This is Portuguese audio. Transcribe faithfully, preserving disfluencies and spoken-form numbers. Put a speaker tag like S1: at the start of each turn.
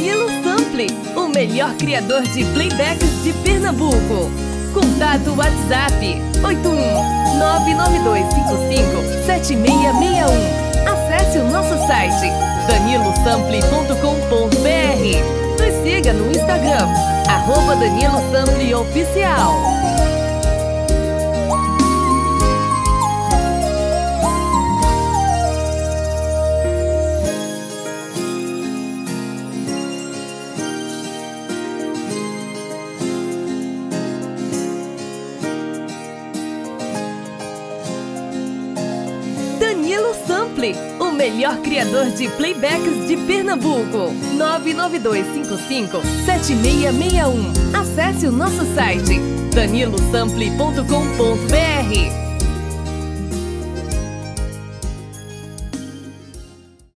S1: Danilo Sample, o melhor criador de playbacks de Pernambuco. Contato WhatsApp oito um nove nove dois cinco cinco sete seis seis um. Acesse o nosso site danilo sample ponto com ponto br. Nos siga no Instagram, arroba Danilo Sample Oficial. Danilo Sample, o melhor criador de playbacks de Pernambuco. nove nove dois cinco cinco sete seis seis um. Acesse o nosso site danilo sample ponto com ponto br.